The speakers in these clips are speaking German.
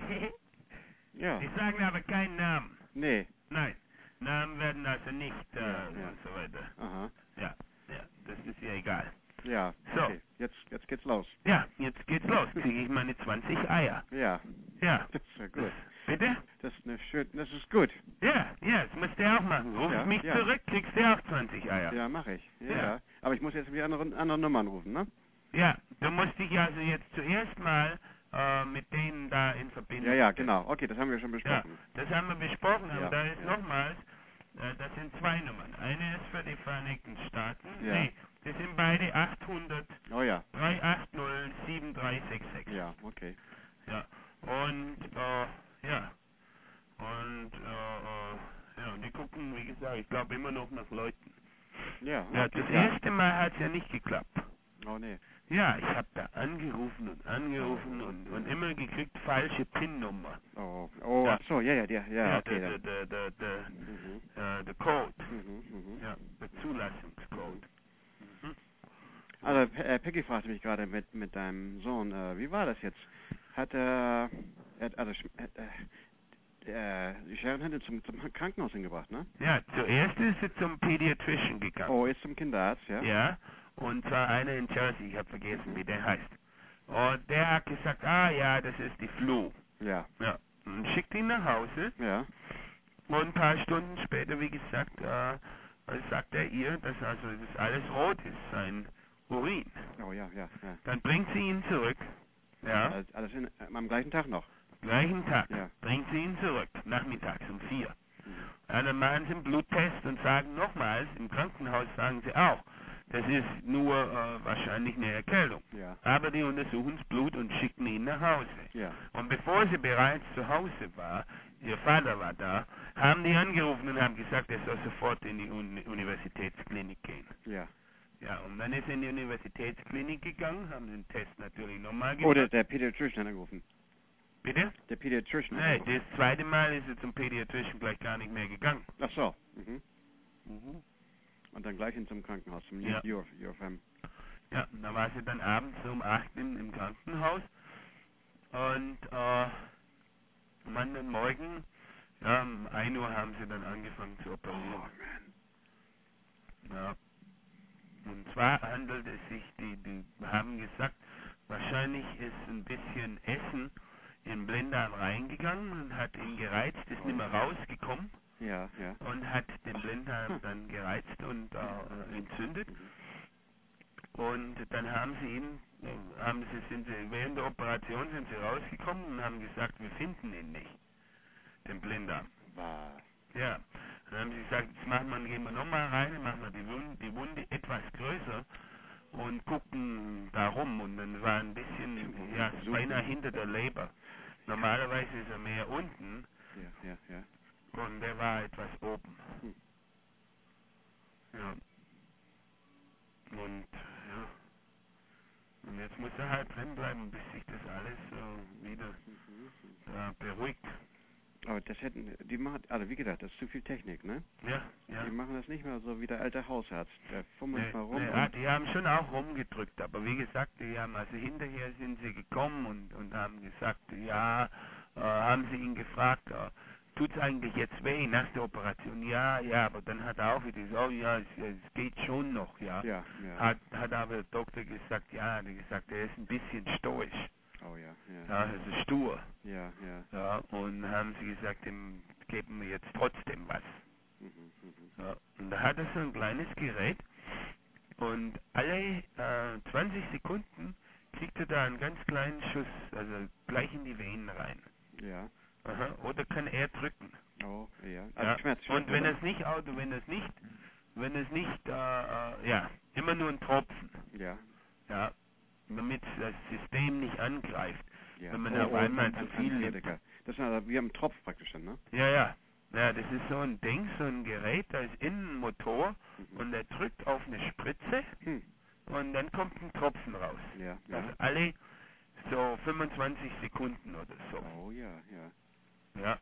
Ja. Die sagen aber keinen Namen. Nee. Nein, Namen werden also nicht Ja. und so weiter. Aha. Ja, das ist ja egal. Ja, So. okay. Jetzt geht's los. Ja, jetzt geht's los. Kriege ich meine 20 Eier. Ja. Ja. Das ist ja gut. Bitte? Das ist gut. Ja, das musst du auch machen. Rufst Ja, mich ja. zurück, kriegst du auch 20 Eier. Ja, mache ich. Ja, Ja. ja. Aber ich muss jetzt die anderen Nummern rufen, ne? Ja, du musst dich also jetzt zuerst mal mit denen da in Verbindung Ja, setzen. genau. Okay, das haben wir schon Ja, besprochen. das haben wir besprochen, aber Ja, da ist ja. nochmals, das sind zwei Nummern. Eine ist für die Vereinigten Staaten. Ja. Nee, das sind beide 800 Oh ja. 380 7366. Ja, okay. Ja. Und, ja. Und, ja, und die gucken, wie gesagt, ich glaube immer noch nach Leuten. Ja, Ja, okay. das Ja. erste Mal hat es ja nicht geklappt. Oh nee. Ja, ich habe da angerufen und immer gekriegt falsche PIN-Nummer. Oh, Ja. ach so, ja, okay. Der Mhm. der Code. Mhm. Ja, der Zulassungscode. Mhm. Also, Peggy fragte mich gerade mit deinem Sohn, wie war das jetzt? Die Sharon hat ihn zum Krankenhaus hingebracht, ne? Ja, zuerst ist sie zum Pediatrician gegangen. Oh, ist zum Kinderarzt, ja? Ja, und zwar einer in Jersey, ich habe vergessen, Mhm. wie der heißt. Und der hat gesagt, ah ja, das ist die Flu. Ja. Ja, und schickt ihn nach Hause. Ja. Und ein paar Stunden später, wie gesagt, sagt er ihr, dass also das alles rot ist, sein Urin. Oh ja. Dann bringt sie ihn zurück. Ja, Alles am gleichen Tag noch. gleichen Tag. Ja. Bringt sie ihn zurück, nachmittags um 4. Mhm. Ja, dann machen sie einen Bluttest und sagen nochmals, im Krankenhaus sagen sie auch, das ist nur wahrscheinlich eine Erkältung. Ja. Aber die untersuchen das Blut und schicken ihn nach Hause. Ja. Und bevor sie bereits zu Hause war, ihr Vater war da, haben die angerufen und haben gesagt, er soll sofort in die Universitätsklinik gehen. Ja. Ja, und dann ist er in die Universitätsklinik gegangen, haben den Test natürlich nochmal gemacht. Oder der Pediatrician hat angerufen. Bitte? Der Pediatrician hat Nee, angerufen. das zweite Mal ist er zum Pädiatrischen gleich gar nicht mehr gegangen. Ach so. Mhm. Mhm. Und dann gleich hin zum Krankenhaus, zum Ja. UFM. Ja, da war sie dann abends um 8 im Krankenhaus und am anderen Morgen, ja, um 1 Uhr haben sie dann angefangen zu Oh, operieren. man. Ja. Und zwar handelt es sich, die haben gesagt, wahrscheinlich ist ein bisschen Essen in Blinddarm reingegangen und hat ihn gereizt, ist nicht mehr rausgekommen Ja. und hat den Blinddarm dann gereizt und entzündet. Und dann haben sie ihn, während der Operation sind sie rausgekommen und haben gesagt, wir finden ihn nicht, den Blinddarm. Was? Ja, dann haben sie gesagt, gehen wir nochmal rein, machen wir die Wunde etwas größer und gucken da rum. Und dann war ein bisschen, ja, beinahe hinter der Leber. Normalerweise ist er mehr unten Ja. und der war etwas oben. Hm. Ja. Und, ja. Und jetzt muss er halt drin bleiben, bis sich das alles wieder beruhigt. Aber die machen, also wie gesagt, das ist zu viel Technik, ne? Ja. Die machen das nicht mehr so wie der alte Hausarzt. Der fummelt mal rum. Die haben schon auch rumgedrückt, aber wie gesagt, also hinterher sind sie gekommen und haben gesagt, ja, haben sie ihn gefragt, tut's eigentlich jetzt weh nach der Operation? Ja, aber dann hat er auch wieder gesagt, oh ja, es geht schon noch, ja. Ja. Hat aber der Doktor gesagt, ja, er ist ein bisschen stoisch. Oh ja. Ja, also stur. Ja. Ja, und haben sie gesagt, dem geben wir jetzt trotzdem was. Mhm. Ja, und da hat er so ein kleines Gerät und alle 20 Sekunden kriegt er da einen ganz kleinen Schuss, also gleich in die Venen rein. Ja. Aha, oder kann er drücken. Oh, ja. Ja. Schmerz, Und wenn oder? es nicht, ja, immer nur ein Tropfen. Ja. Ja, damit das System nicht angreift. Ja. Wenn man auf einmal zu viel nimmt. Antibiotika. Das ist also wie am Tropf praktisch dann, ne? Ja, das ist so ein Ding, so ein Gerät, da ist innen ein Motor und der drückt auf eine Spritze und dann kommt ein Tropfen raus. Ja. Also alle so 25 Sekunden oder so. Oh ja. Ja.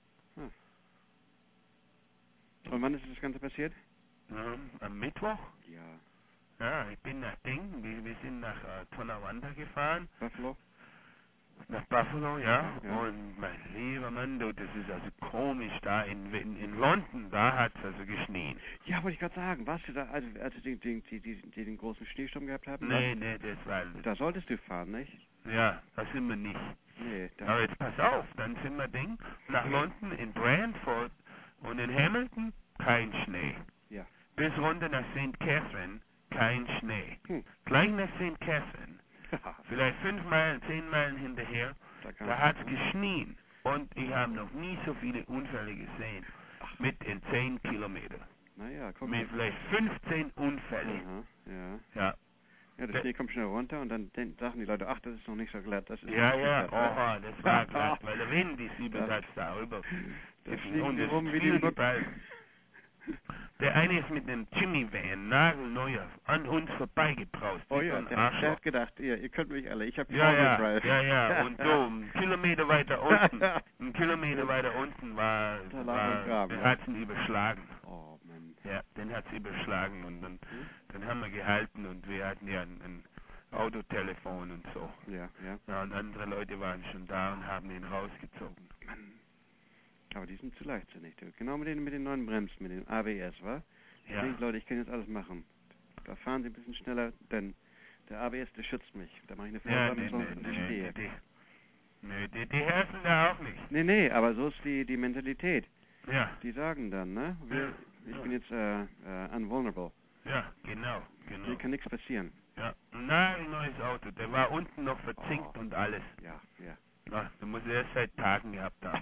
Und wann ist das Ganze passiert? Am Mittwoch? Ja. Ja, ich bin nach wir sind nach Tonawanda gefahren. Buffalo? Nach Buffalo, ja. Ja. Und mein lieber Mann, du, das ist also komisch da in London, da hat es also geschnien. Ja, wollte ich gerade sagen, warst du da, als sie den großen Schneesturm gehabt haben? Nee, das war, Da solltest du fahren, nicht? ja, da sind wir nicht. Nee, Aber jetzt pass auf, dann sind wir nach London, in Brantford und in Hamilton kein Schnee. Ja. Bis runter nach St. Catherine kein Schnee. Hm. Gleich nach St. Catherine, vielleicht 5 Meilen, 10 Meilen hinterher, da hat es geschnien. Und ich habe noch nie so viele Unfälle gesehen. Mit in 10 Kilometer. Naja, guck Mit vielleicht 15 Unfälle. Aha, ja. Ja. Ja, der Schnee kommt schnell runter und dann sagen die Leute, ach, das ist noch nicht so glatt. Das ist Ja, noch nicht ja, so glatt, oh, das war glatt, weil der Wind ist überall da rüber. Da fliegen sie es rum wie die fiel Muck. Ball. Der eine ist mit einem Jimmy-Van, nagelneuer, an uns vorbeigebraust. Oh wie so ja, ein der Arschloch. hat gedacht, ihr könnt mich alle, ich habe Ja, und so, einen Kilometer weiter unten war, Da lag ein Graben, der ja. hat's ihn überschlagen. Oh Mann. Ja, den hat's überschlagen und dann haben wir gehalten und wir hatten ja ein Autotelefon und so. Ja. Ja, und andere Leute waren schon da und haben ihn rausgezogen. Mann. Aber die sind zu leichtsinnig. Du. Genau mit den neuen Bremsen, mit dem ABS, wa? Ich Ja. denke, Leute, ich kann jetzt alles machen. Da fahren sie ein bisschen schneller, denn der ABS, der schützt mich. Da mache ich eine Ja, Vollbremsung und ich stehe. Die helfen da auch nicht. Nee, aber so ist die Mentalität. Ja, Die sagen dann, ne? Ich bin jetzt unvulnerable. ja, genau. Mir kann nichts passieren. Ja, ein neues Auto, der war unten noch verzinkt und alles. Ja. Ach, da muss er erst seit Tagen gehabt haben.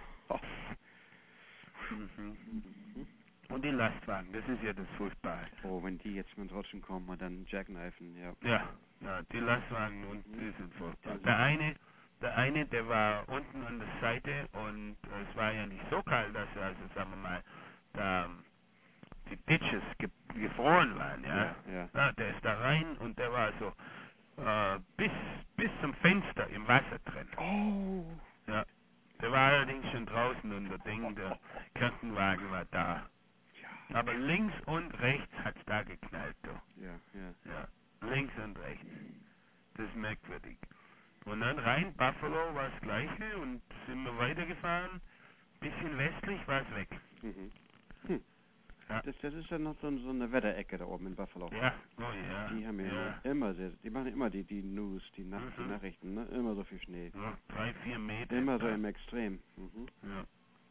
Mhm. Und die Lastwagen, das ist ja das Furchtbare. Oh, wenn die jetzt mit uns Rutschen kommen und dann jackknifen, ja. Ja, die Lastwagen unten, die sind furchtbar. Also- Der eine, der war unten an der Seite und es war ja nicht so kalt, dass also, sagen wir mal, da die Ditches gefroren waren, ja. Ja. Der ist da rein und der war so bis zum Fenster im Wasser drin. Oh. Ja. Der war allerdings schon draußen und der Krankenwagen war da. Ja. Aber links und rechts hat's da geknallt, du. Ja. Ja, links und rechts. Das ist merkwürdig. Und dann rein Buffalo war das Gleiche und sind wir weitergefahren. Bisschen westlich war es weg. Mhm. Ja. Das ist dann noch so eine Wetterecke da oben in Buffalo. Ja, oh ja. Die haben ja immer die machen immer die News, die Nachrichten, ne? Immer so viel Schnee. Ja, 3-4 Meter. Immer so im Extrem. Mhm. Ja.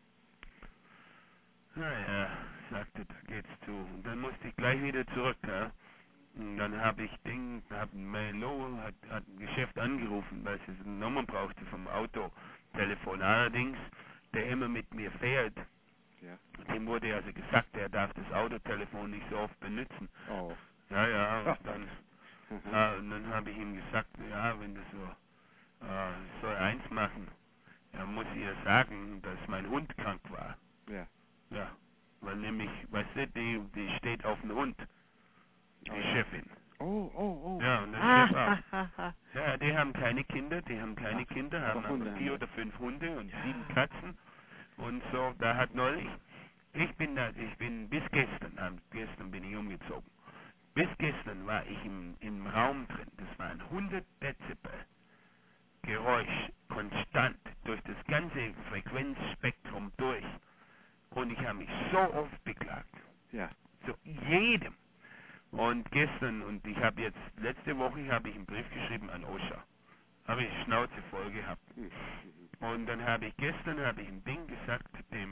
Naja, sagte, da geht's zu. Und dann musste ich gleich wieder zurück, ja. Und dann habe ich Melo hat ein Geschäft angerufen, weil sie eine Nummer brauchte vom Autotelefon. Allerdings, der immer mit mir fährt, Ja. dem wurde also gesagt, er darf das Autotelefon nicht so oft benutzen. Oh. Ja, und dann habe ich ihm gesagt, ja, wenn du soll eins machen, er muss ihr sagen, dass mein Hund krank war. Ja. Ja, weil nämlich, weißt du, die steht auf den Hund, die Chefin. Oh. Ja, und der Chef auch. Ja, die haben keine Kinder, haben aber Hunde aber 4 haben oder 5 Hunde und 7 Katzen. Und so, da hat neulich, ich bin bis gestern bin ich umgezogen. Bis gestern war ich im Raum drin, das waren 100 Dezibel Geräusch, konstant, durch das ganze Frequenzspektrum durch. Und ich habe mich so oft beklagt. Ja. So jedem. Und gestern, und ich habe jetzt, letzte Woche habe ich einen Brief geschrieben an OSHA. Habe ich Schnauze voll gehabt. Und dann habe ich gestern ein Ding gesagt,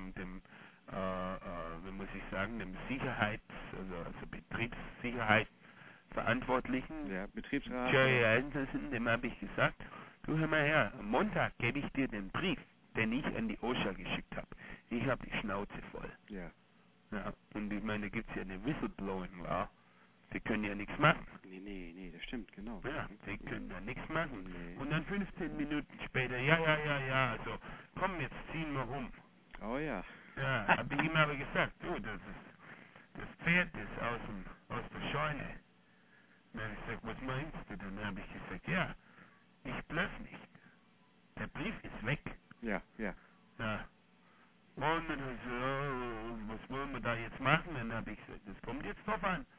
wie muss ich sagen, dem also Betriebssicherheit Verantwortlichen, Ja, Betriebsrat. Jerry Anderson, dem habe ich gesagt, du hör mal her, am Montag gebe ich dir den Brief, den ich an die OSHA geschickt habe. Ich habe die Schnauze voll. Ja. Ja, und ich meine, da gibt es ja eine Whistleblowing Law. Die können ja nichts machen. Nee, das stimmt, genau. Ja, die können ja nichts machen. Nee. Und dann 15 Minuten später, ja, also, komm, jetzt ziehen wir rum. Oh ja. Ja, habe ich ihm aber gesagt, du, das Pferd ist aus der Scheune. Dann habe ich gesagt, was meinst du? Dann habe ich gesagt, ja, ich bluff nicht. Der Brief ist weg. Ja. Ja. Und dann habe ich gesagt, was wollen wir da jetzt machen? Dann habe ich gesagt, das kommt jetzt drauf an.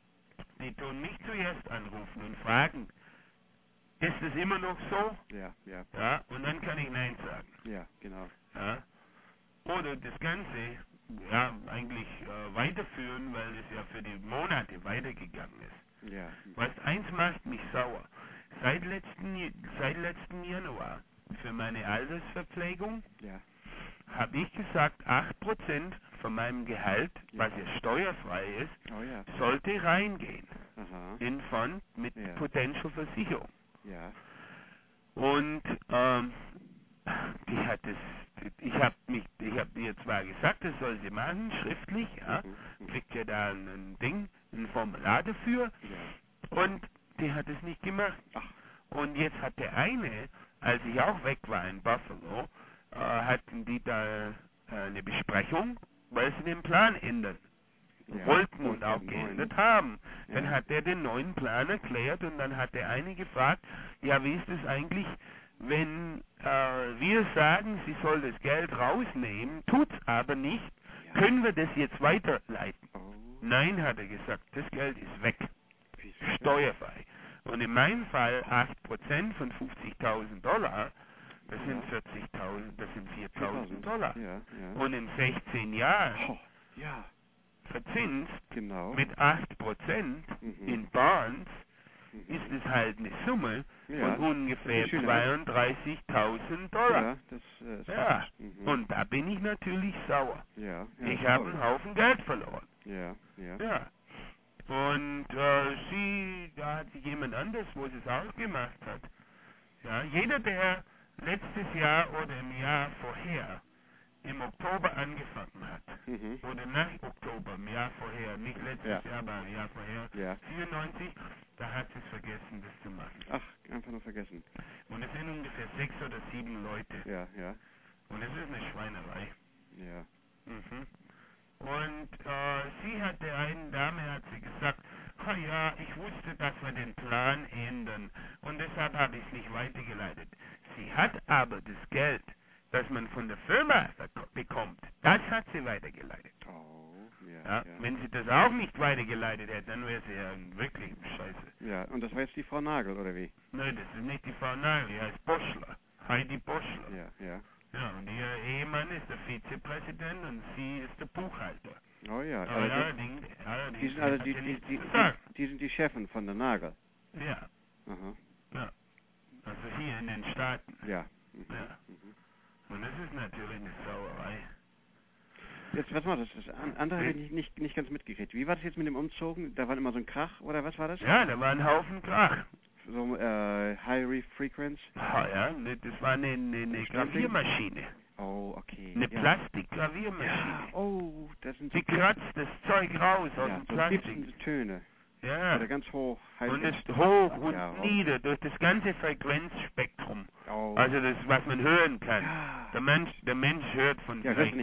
Die tun mich zuerst anrufen und fragen, ist es immer noch so? Ja. ja. Ja, und dann kann ich Nein sagen. Ja, genau. Ja. Oder das Ganze ja eigentlich weiterführen, weil es ja für die Monate weitergegangen ist. Ja. Weißt, eins macht mich sauer. Seit letzten Januar für meine Altersverpflegung Ja. habe ich gesagt, 8% von meinem Gehalt, Ja. was ja steuerfrei ist, Oh ja. sollte reingehen Aha. in Fond mit Ja. Potential Versicherung. Ja. Und die hat es, ich habe ihr zwar gesagt, das soll sie machen, schriftlich, ja, kriegt ja da ein Ding, ein Formular dafür, Ja. und die hat es nicht gemacht. Ach. Und jetzt hat der eine, als ich auch weg war in Buffalo, hatten die da eine Besprechung, weil sie den Plan ändern Ja. wollten und auch den geändert neuen. haben. Ja. Dann hat er den neuen Plan erklärt und dann hat der eine gefragt, ja, wie ist es eigentlich, wenn wir sagen, sie soll das Geld rausnehmen, tut's aber nicht, Ja. können wir das jetzt weiterleiten? Oh. Nein, hat er gesagt, das Geld ist weg, Wieso? steuerfrei. Und in meinem Fall 8% von $50.000, das sind Ja. 40.000, das sind $4.000. Ja. Ja. Und in 16 Jahren Oh. Ja. verzinst Genau. mit 8% Mhm. in Bonds Mhm. ist es halt eine Summe Ja. von ungefähr Das ist schön, $32.000. Ja, das ist Ja, Mhm. und da bin ich natürlich sauer. Ja. Ja, Ich das habe glaub einen Haufen Geld verloren. Ja. Ja. Ja. Und da hat sich jemand anders, wo sie es auch gemacht hat. Ja, jeder, der letztes Jahr oder im Jahr vorher im Oktober angefangen hat, Mhm. oder nach Oktober, im Jahr vorher, nicht letztes Ja. Jahr, aber im Jahr vorher, Ja. 94, da hat sie es vergessen, das zu machen. Ach, einfach nur vergessen. Und es sind ungefähr 6 oder 7 Leute. Ja. Ja. Und es ist eine Schweinerei. Ja. Mhm. Und sie hat der einen Dame hat sie gesagt, oh ja, ich wusste, dass wir den Plan ändern und deshalb habe ich es nicht weitergeleitet. Sie hat aber das Geld, das man von der Firma bekommt, das hat sie weitergeleitet. Oh. Ja. Ja, Ja. wenn sie das auch nicht weitergeleitet hätte, dann wäre sie ja wirklich scheiße. Ja. Und das war jetzt die Frau Nagel, oder wie? Nein, das ist nicht die Frau Nagel, die heißt Boschler, Heidi Boschler. Ja. Ja. Ja, und ihr Ehemann ist der Vizepräsident und sie ist der Buchhalter. Oh ja. Aber Aber das, allerdings die sind also hat sie nichts zu die, sagen. die sind die Chefin von der Nagel. Ja, Aha. ja. Also hier in den Staaten. Ja. Mhm. Ja. Mhm. Und das ist natürlich eine Sauerei. Jetzt, was war das? Das andere habe ich nicht ganz mitgekriegt. Wie war das jetzt mit dem Umzogen? Da war immer so ein Krach, oder was war das? Ja, da war ein Haufen Krach. So High Frequency. Ah, ja, ne, das war eine Graviermaschine. Oh, okay. Eine ja. Plastikgraviermaschine. Ja, oh, das sind so Die kratzt das Zeug raus aus ja, dem so Plastik. piepsende Töne. Ja. Oder ganz hoch. Und es hoch und Ja, hoch. nieder durch das ganze Frequenzspektrum. Oh. Also das, was man hören kann. Ja. Der Mensch hört von Ja, vielleicht hört nicht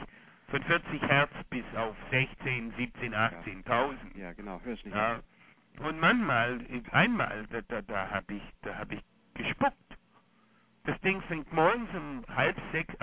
40 Hertz bis auf 16, 17, 18.000. Ja, genau, hörst nicht. Ja. Und manchmal, einmal, da hab ich gespuckt. Das Ding fängt morgens um halb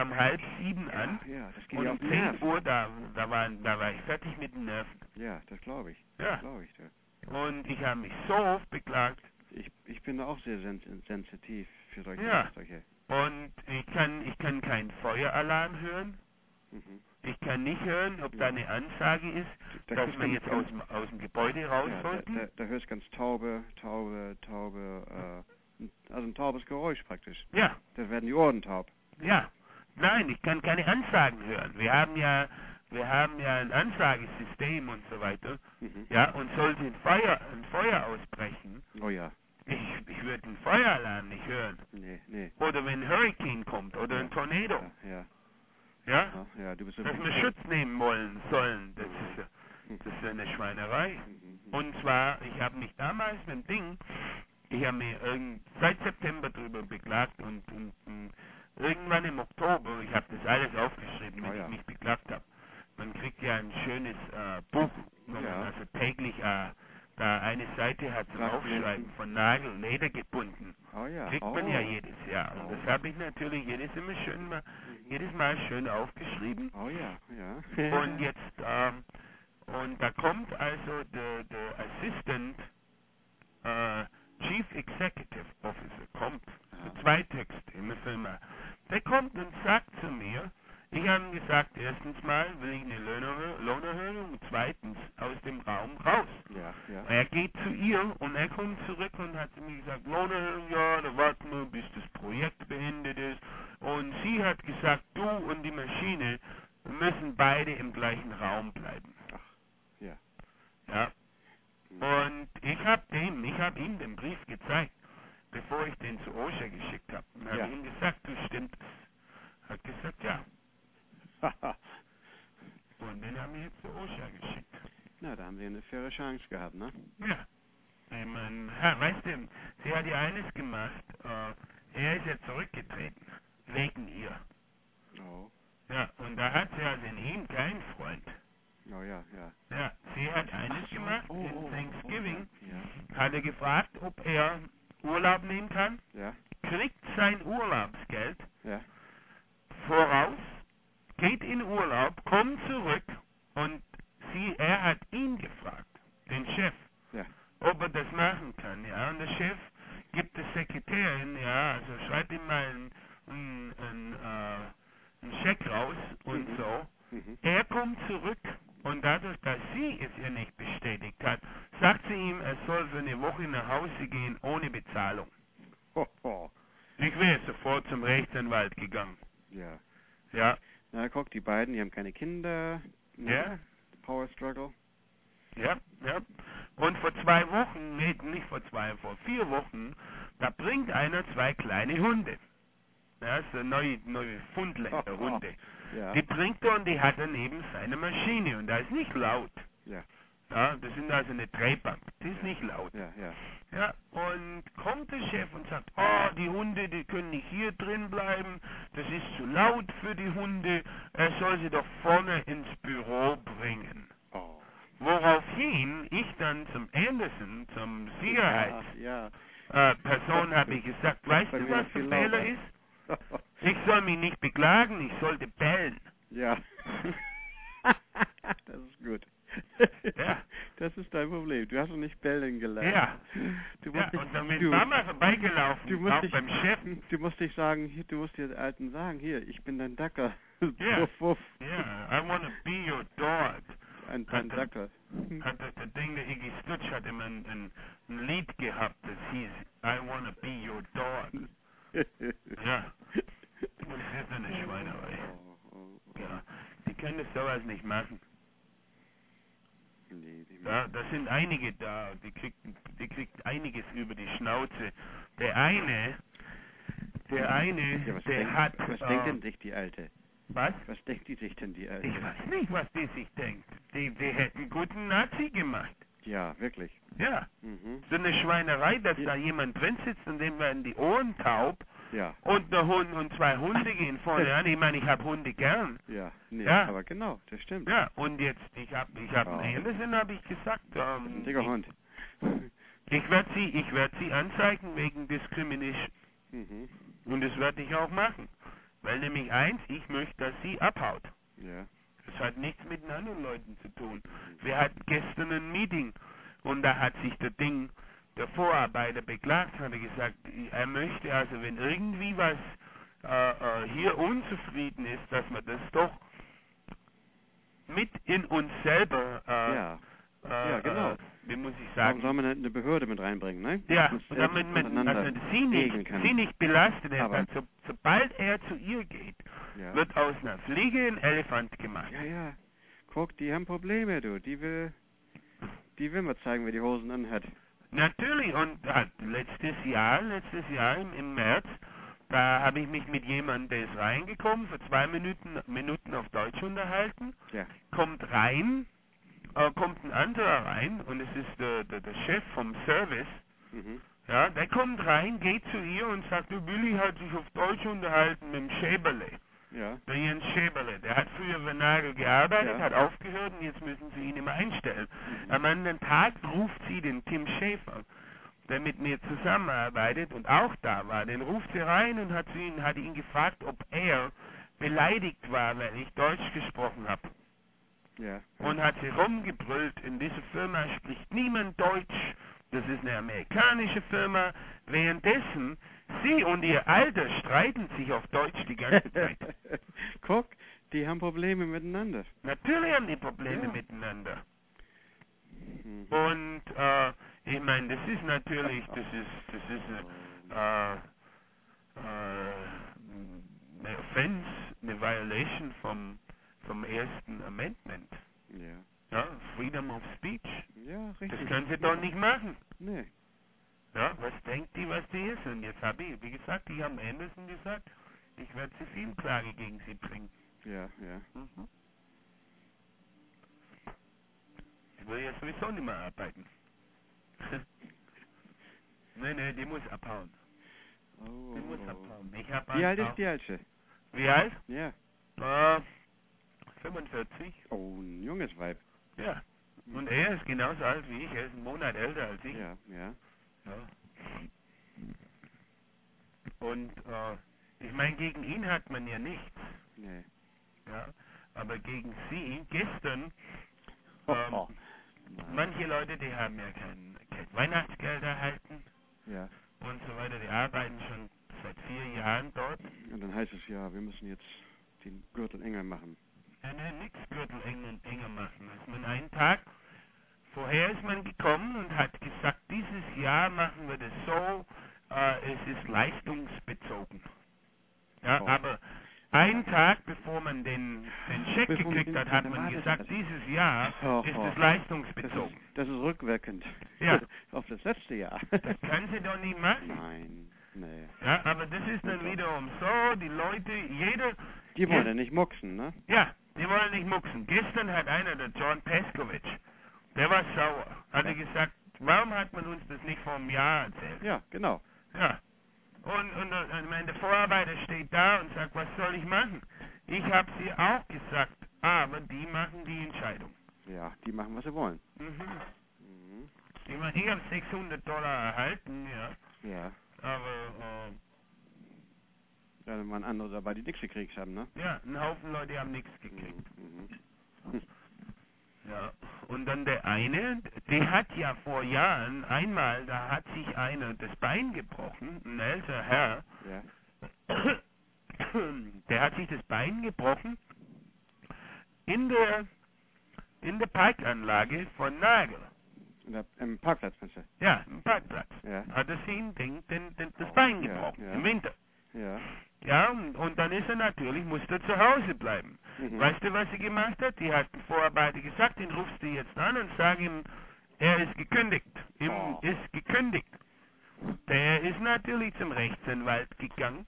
7 an. Ja, das geht Und ja um auf den 10 Nerv. Uhr, da war ich fertig mit den Nerven. Ja, das glaube ich. Ja. Das glaube ich. Ja. Und ich habe mich so oft beklagt. Ich bin da auch sehr sensitiv für solche. Ja. Und ich kann keinen Feueralarm hören. Mhm. Ich kann nicht hören, ob da eine Ansage ist, Da dass kriegst wir du jetzt ganz- aus dem Gebäude raus Ja, sollten. da hörst ganz taube, also ein taubes Geräusch praktisch. Ja, Da werden die Ohren taub. ja. Nein, ich kann keine Ansagen hören. Wir haben ja ein Ansagesystem und so weiter. Mhm. Ja, und sollte ein Feuer ausbrechen, Oh ja. ich würde den Feueralarm nicht hören. Nee. Oder wenn ein Hurricane kommt oder ein Tornado. Ja. Ja? Ja, du bist so Dass wir Schutz nehmen sollen. Das ist eine Schweinerei. Mhm. Und zwar, ich habe mich damals mit dem Ding, ich habe mir seit September drüber beklagt und irgendwann im Oktober, ich habe das alles aufgeschrieben, wenn ich mich beklagt habe. Man kriegt ja ein schönes Buch, wo man also täglich da eine Seite hat zum Aufschreiben von Nagel, Leder gebunden. Oh ja. Kriegt man ja jedes Jahr. Und das habe ich natürlich jedes Mal schön aufgeschrieben. Oh ja. Und jetzt, und da kommt also der Assistant Chief Executive Officer kommt, Ja. für 2 Texte in der Firma. Der kommt und sagt zu mir, ich habe ihm gesagt, erstens mal will ich eine Lohnerhöhung und zweitens aus dem Raum raus. Ja, ja. Er geht zu ihr und er kommt zurück und hat zu mir gesagt, Lohnerhöhung, ja, da warten wir, bis das Projekt beendet ist. Und sie hat gesagt, du und die Maschine müssen beide im gleichen Raum bleiben. Ach, ja. Ja. Und ich habe ihm den Brief gezeigt, bevor ich den zu OSHA geschickt habe. Und habe Ja. ihm gesagt, du stimmt es. Hat gesagt, ja. Und den haben wir jetzt zu OSHA geschickt. Na, da haben Sie eine faire Chance gehabt, ne? Ja. Ich meine, ja, weißt du, sie hat ja eines gemacht. Er ist ja zurückgetreten. Wegen ihr. Oh. Ja, und da hat sie also in ihm keinen Freund. Oh ja, ja. Ja, sie hat eines Ach so. gemacht. Oh, In Thanksgiving Ja. hat er gefragt, ob er Urlaub nehmen kann. Ja. Kriegt sein Urlaubsgeld Ja. voraus, geht in Urlaub, kommt zurück und er hat ihn gefragt, den Chef, Ja. ob er das machen kann, ja, und der Chef gibt der Sekretärin, ja, also schreibt ihm mal einen Scheck raus und so. Mhm. Er kommt zurück und dadurch, dass sie es ihr nicht bestätigt hat, sagt sie ihm, er soll für eine Woche nach Hause gehen ohne Bezahlung. Ho, ho. Ich wäre sofort zum Rechtsanwalt gegangen. Ja. Ja, Na, guck, die beiden, die haben keine Kinder. ja, Power Struggle. ja, ja. Und vor 2 Wochen, nee, nicht vor 4 Wochen, da bringt einer 2 kleine Hunde. Ja, so neue Fundländer Hunde. Ja. Die bringt er und die hat er neben seiner Maschine und da ist nicht laut. Ja. Ja, das sind also eine Drehbank, die ist nicht laut. Ja, ja. Ja, und kommt der Chef und sagt, oh, die Hunde, die können nicht hier drin bleiben, das ist zu laut für die Hunde, er soll sie doch vorne ins Büro bringen. Oh. Woraufhin ich dann zum Anderson, zum Sicherheitsperson, Ja. habe ich gesagt, weißt Bei du, mir was noch der viel Fehler lauter. ist? Ich soll mich nicht beklagen, ich sollte bellen. Ja. Das ist gut. Ja. Das ist dein Problem. Du hast noch nicht bellen gelernt. Ja. Du Ja, musst dich, und dann bin du, Mama vorbeigelaufen, du musst auch dich, beim Chef. du musst dich sagen, hier, du musst den Alten sagen, hier, ich bin dein Dacker. Ja. Wuff, wuff. Ja, I wanna be your dog. Ein Hat der- Dacker. Hat das Ding, der Iggy Stutz hat immer ein Lied gehabt, das hieß I wanna be your dog. Ja. Und das ist eine Schweinerei. Ja. Die können das sowas nicht machen. Nee, Ja, da sind einige da, die kriegt einiges über die Schnauze. Der eine, Ja, was der denkt, hat... was denkt denn sich die Alte? Was? Was denkt die sich denn, die Alte? Ich weiß nicht, was die sich denkt. Die hätten einen guten Nazi gemacht. Ja, wirklich. Ja. Mhm. So eine Schweinerei, dass Ja. da jemand drin sitzt und dem werden die Ohren taub Ja. und der Hund und 2 Hunde gehen vorne an. Ich meine, ich habe Hunde gern. Ja, nee, Ja. aber genau, das stimmt. Ja, und jetzt, ich hab einen Anderson, habe ich gesagt, Das ist ein dicker Hund. ich werde sie anzeigen wegen Discrimination. Mhm. Und das werde ich auch machen. Weil nämlich eins, ich möchte, dass sie abhaut. Ja. Das hat nichts mit den anderen Leuten zu tun. Wir hatten gestern ein Meeting und da hat sich der Vorarbeiter beklagt, hat er gesagt, er möchte also, wenn irgendwie was hier unzufrieden ist, dass man das doch mit in uns selber, Ja, genau. wie muss ich Warum sagen, soll man eine Behörde mit reinbringen, ne? ja, Das und damit selbst untereinander also regeln kann. sie nicht belastet ist, Aber- sobald er zu ihr geht, Ja. wird aus einer Fliege ein Elefant gemacht. Ja, ja. Guck, die haben Probleme, du. Die will mal zeigen, wer die Hosen anhat. Natürlich, und letztes Jahr im März, da habe ich mich mit jemandem, der ist reingekommen, für 2 Minuten auf Deutsch unterhalten, Ja. kommt ein anderer rein, und es ist der Chef vom Service, Mhm. ja, der kommt rein, geht zu ihr und sagt, der Willi hat sich auf Deutsch unterhalten mit dem Schäberle. Ja. Der Jens Schäberle, der hat früher für Nagel gearbeitet, Ja. hat aufgehört und jetzt müssen sie ihn immer einstellen. Mhm. Am anderen Tag ruft sie den Tim Schäfer, der mit mir zusammenarbeitet und auch da war, den ruft sie rein und hat ihn gefragt, ob er beleidigt war, weil ich Deutsch gesprochen habe. Ja. Und hat sie rumgebrüllt, in dieser Firma spricht niemand Deutsch, das ist eine amerikanische Firma. Währenddessen, Sie und Ihr Alter streiten sich auf Deutsch die ganze Zeit. Guck, die haben Probleme miteinander. Natürlich haben die Probleme Ja. miteinander. Mhm. Und ich meine, das ist natürlich, das ist eine Offense, eine Violation vom ersten Amendment. Ja. Ja, Freedom of Speech. Ja, richtig. Das können Sie doch nicht machen. Nee. Ja, was denkt die, was die ist? Und jetzt habe ich, wie gesagt, die haben Anderson gesagt, ich werde Zivilklage gegen sie bringen. Ja, ja. Mhm. Ich will jetzt sowieso nicht mehr arbeiten. nee, die muss abhauen. Oh, Die muss oh. abhauen. Ich hab Wie alt auch- ist die Alte? Wie alt? Ja. 45. Oh, ein junges Weib. Ja. Und er ist genauso alt wie ich. Er ist einen Monat älter als ich. Ja, ja. Ja. Und ich meine, gegen ihn hat man ja nichts. Nee. Ja. Aber gegen sie, gestern, Oh. manche Leute, die haben ja kein Weihnachtsgeld erhalten Ja. und so weiter. Die arbeiten schon seit 4 Jahren dort. Und dann heißt es ja, wir müssen jetzt den Gürtel enger machen. Nix Gürtel enger machen. Also man einen Tag vorher ist man gekommen und hat gesagt, dieses Jahr machen wir das so, es ist leistungsbezogen. Ja, Oh. aber einen Tag bevor man den Scheck Bevor man gekriegt den- hat, hat dann man war das gesagt, also- dieses Jahr Oh, ist oh. es leistungsbezogen. Das ist rückwirkend. Ja. Auf das letzte Jahr. Das kann sie doch nicht machen. Nein, nee. Ja, aber das ist dann wiederum so, die Leute, jeder... Die wollen ja nicht mucksen, ne? Ja, die wollen nicht mucksen. Gestern hat einer, der John Peskovic, der war sauer. Hat er gesagt, warum hat man uns das nicht vor einem Jahr erzählt? Ja, genau. Ja. Und ich meine, der Vorarbeiter steht da und sagt, was soll ich machen? Ich habe sie auch gesagt, aber die machen die Entscheidung. Ja, die machen, was sie wollen. Mhm. Mhm. Ich meine, ich habe $600 erhalten, ja, Ja. aber Ja, dann waren andere dabei, die nichts gekriegt haben, ne? ja, ein Haufen Leute haben nichts gekriegt. Mhm. Ja, und dann der eine, der hat ja vor Jahren einmal, da hat sich einer das Bein gebrochen, ein älterer Herr, Ja. der hat sich das Bein gebrochen in der Parkanlage von Nagel. Im Parkplatz, meinst du? Ja, im Parkplatz. Ja. Hat er sich das Bein Ja, gebrochen, ja. im Winter. Ja. Ja, und dann ist er natürlich, musste er zu Hause bleiben. Mhm. Weißt du, was sie gemacht hat? Die hat dem Vorarbeiter gesagt, den rufst du jetzt an und sag ihm, er ist gekündigt. Ihm Oh. ist gekündigt. Der ist natürlich zum Rechtsanwalt gegangen.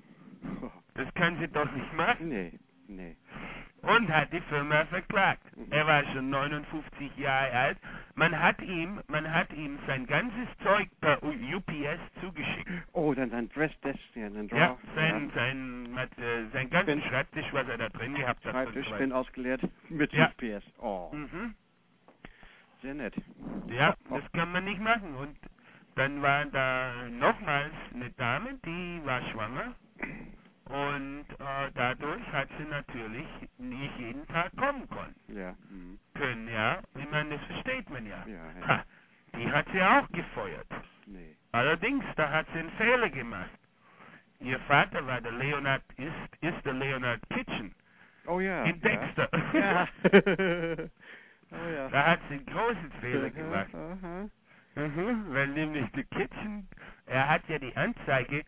Das kann sie doch nicht machen. Nee, nee. Und hat die Firma verklagt. Mhm. Er war schon 59 Jahre alt. Man hat ihm sein ganzes Zeug per UPS zugeschickt. Oh, dann sein Dressdesk, ja, sein Draw. Ja, sein ganzen Bin- Schreibtisch, was er da drin gehabt hat. und Schreibtisch, so weiter. bin ausgeleert mit Ja. UPS. Oh, Mhm. sehr nett. Ja, Oh, das kann man nicht machen. Und dann war da nochmals eine Dame, die war schwanger. Und dadurch hat sie natürlich nicht jeden Tag kommen Ja. Mhm. können, ja. Ich meine, das versteht man ja. Ja, ja. Ha, die hat sie auch gefeuert. Nee. Allerdings, da hat sie einen Fehler gemacht. Ihr Vater war der Leonard, ist der Leonard Kitchen Oh ja. in Dexter. Ja. Oh ja. Da hat sie einen großen Fehler gemacht. Aha. Mhm, weil nämlich der Kitchen, er hat ja die Anzeige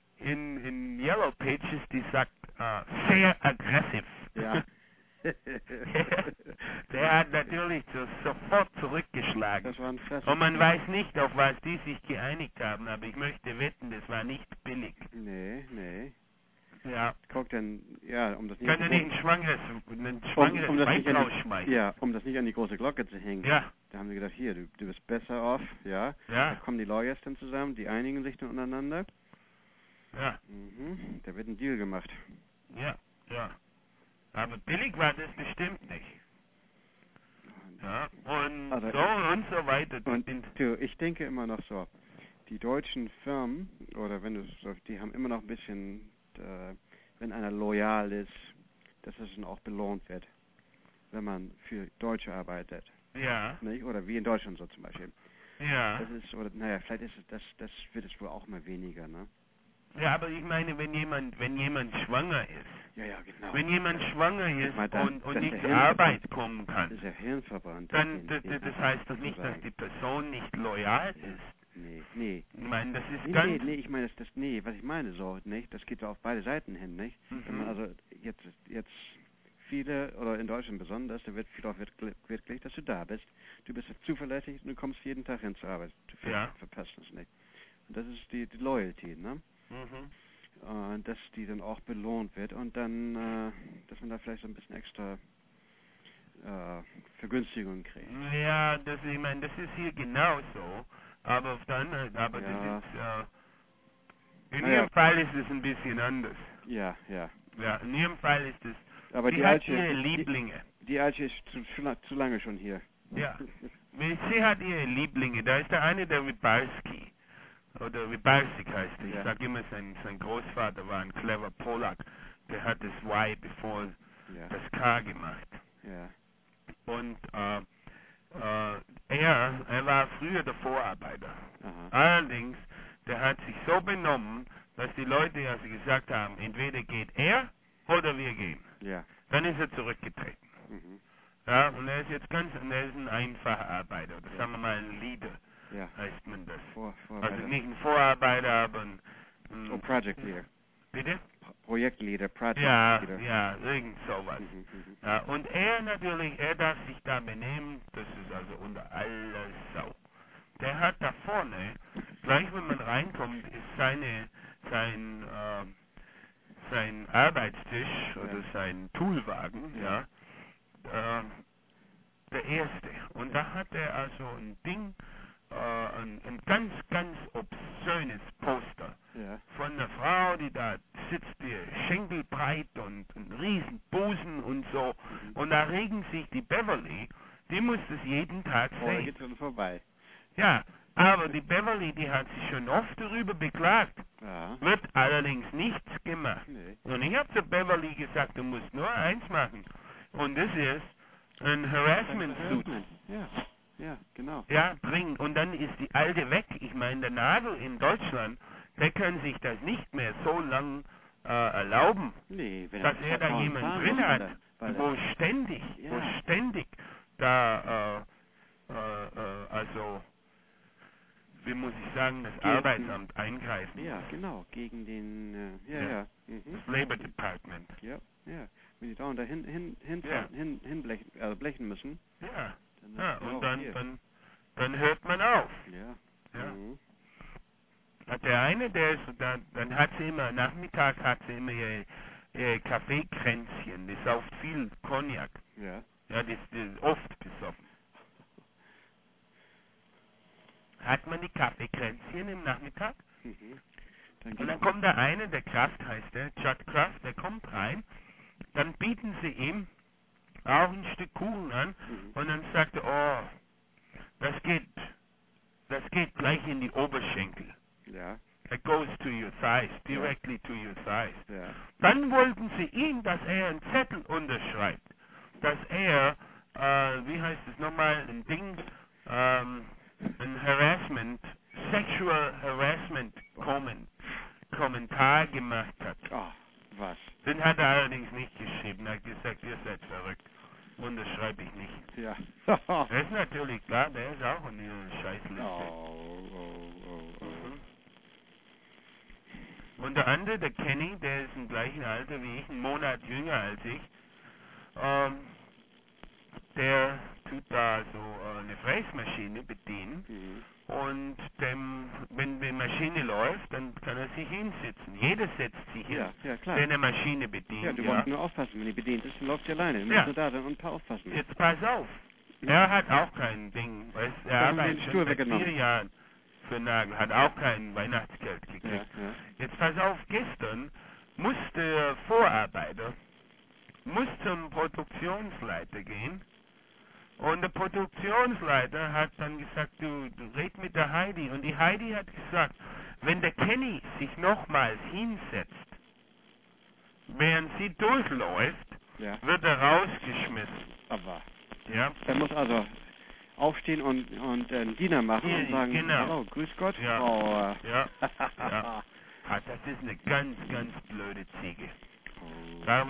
in Yellow Pages, die sagt, sehr aggressiv. Ja. Der hat natürlich sofort zurückgeschlagen. Das war ein Fress. Und man weiß nicht, auf was die sich geeinigt haben, aber ich möchte wetten, das war nicht billig. Nee, nee. Ja. Guck dann, ja, um das nicht, Kann ja nicht ein schwangeres das Weib nicht an rausschmeißen. ja, um das nicht an die große Glocke zu hängen. Ja, Da haben sie gedacht, hier, du bist besser off, ja. Da ja, kommen die Lawyers dann zusammen, die einigen sich dann untereinander. ja, Mhm. Da wird ein Deal gemacht. ja, ja. Aber billig war das bestimmt nicht. Ja, und Also so weiter. Und du, ich denke immer noch so, die deutschen Firmen, oder wenn du so, die haben immer noch ein bisschen, wenn einer loyal ist, dass es dann auch belohnt wird, wenn man für Deutsche arbeitet. Ja, Nicht? Oder wie in Deutschland so zum Beispiel. Ja. Das ist, oder naja, vielleicht ist es, das wird es wohl auch mal weniger, ne? Ja, aber ich meine, wenn jemand schwanger ist, Ja, ja, genau. wenn jemand schwanger ist mal, dann, und das nicht ist zur der Arbeit kommen Das kann, ist ja Hirnverband. dann das heißt doch nicht, dass die Person nicht loyal Ja. ist. Nee. Ich meine, das ist Nee, ganz... ich meine, was ich meine so, nicht? Das geht ja auf beide Seiten hin, nicht? Wenn man also jetzt viele, oder in Deutschland besonders, da wird viel auch wirklich, dass du da bist. Du bist zuverlässig und du kommst jeden Tag hin zur Arbeit. Du verpasst es nicht. Und das ist die Loyalty, ne? Dass die dann auch belohnt wird und dann, dass man da vielleicht so ein bisschen extra Vergünstigungen kriegt. Ja, ich meine, das ist hier genauso. Aber auf der anderen Seite, das ist, in Ihrem Fall ist es ein bisschen anders. Ja. Ja, in Ihrem Fall ist es, aber sie hat ihre Lieblinge. Die Alte ist zu lange schon hier. Ja, sie hat ihre Lieblinge. Da ist der eine, der Wibalski. Oder Wibalsik heißt er. Ich sag immer, sein Großvater war ein clever Polak. Der hat das Y bevor das K gemacht. Ja. Und er war früher der Vorarbeiter. Aha. Allerdings, der hat sich so benommen, dass die Leute also gesagt haben, entweder geht er oder wir gehen. Ja. Dann ist er zurückgetreten. Ja, und er ist jetzt er ist ein einfacher Arbeiter, oder sagen wir mal ein Leader, heißt man das. Also nicht ein Vorarbeiter, aber ein Project Leader. Bitte? Projektleader, Project Leader. Ja, irgend sowas. Ja, und er natürlich, er darf sich da benehmen, das ist also unter aller Sau. Der hat da vorne, gleich wenn man reinkommt, ist sein Arbeitstisch oder sein Toolwagen, der erste. Und da hat er also ein Ding, ein ganz, ganz obszönes Poster von einer Frau, die da sitzt, die schenkelbreit und einen riesen Busen und so. Und da regen sich die Beverly, die muss das jeden Tag sehen. Da geht schon vorbei. Ja, aber die Beverly, die hat sich schon oft darüber beklagt. Wird allerdings nichts gemacht. Nee. Und ich habe zu Beverly gesagt, du musst nur eins machen. Und das ist ein Harassment-Suit. Ja, genau. Ja, dringend. Und dann ist die alte weg. Ich meine, der Nagel in Deutschland, der kann sich das nicht mehr so lang erlauben, dass er da jemanden drin hat, wo ständig da, also, wie muss ich sagen, das Arbeitsamt eingreifen. Ja, genau, gegen den, das Labor Department. Ja. Wenn die dauernd da blechen müssen. Ja, und dann hört man auf. Ja. Hat der eine, der ist, dann hat sie immer, nachmittags hat sie immer ihr Kaffeekränzchen, die sauft viel Cognac. Ja, die ist oft besoffen. Hat man die Kaffeekränzchen im Nachmittag? Und dann kommt der eine, der Kraft heißt der, Judd Kraft, der kommt rein, dann bieten sie ihm auch ein Stück Kuchen an und dann sagt er, oh, das geht gleich in die Oberschenkel. It goes to your thighs, directly to your thighs. Dann wollten sie ihm, dass er einen Zettel unterschreibt, dass er, wie heißt es nochmal, ein Ding, ein Harassment, Sexual Harassment Kommentar gemacht hat. Was? Den hat er allerdings nicht geschrieben. Er hat gesagt, ihr seid verrückt. Unterschreibe ich nicht. Ja. Das ist natürlich klar, der ist auch in dieser Scheißliste. Und der andere, der Kenny, der ist im gleichen Alter wie ich, einen Monat jünger als ich. Der tut da so eine Fräsmaschine bedienen. Und wenn die Maschine läuft, dann kann er sich hinsetzen. Jeder setzt sich hin, klar. der eine Maschine bedient. Ja, du musst nur aufpassen, wenn die bedient ist, dann läuft sie alleine. Du musst nur da sein und aufpassen. Jetzt pass auf. Er hat auch kein Ding. Er arbeitet schon seit 4 Jahren für Nagel, hat auch kein Weihnachtsgeld gekriegt. Jetzt pass auf, gestern muss der Vorarbeiter zum Produktionsleiter gehen. Und der Produktionsleiter hat dann gesagt, du red mit der Heidi. Und die Heidi hat gesagt, wenn der Kenny sich nochmals hinsetzt, während sie durchläuft, wird er rausgeschmissen. Aber. Ja. Er muss also aufstehen und einen Diener machen und sagen, genau. hallo, grüß Gott, Ja. Frau. Ja. Ja. Das ist eine ganz, ganz blöde Ziege. Oh. Da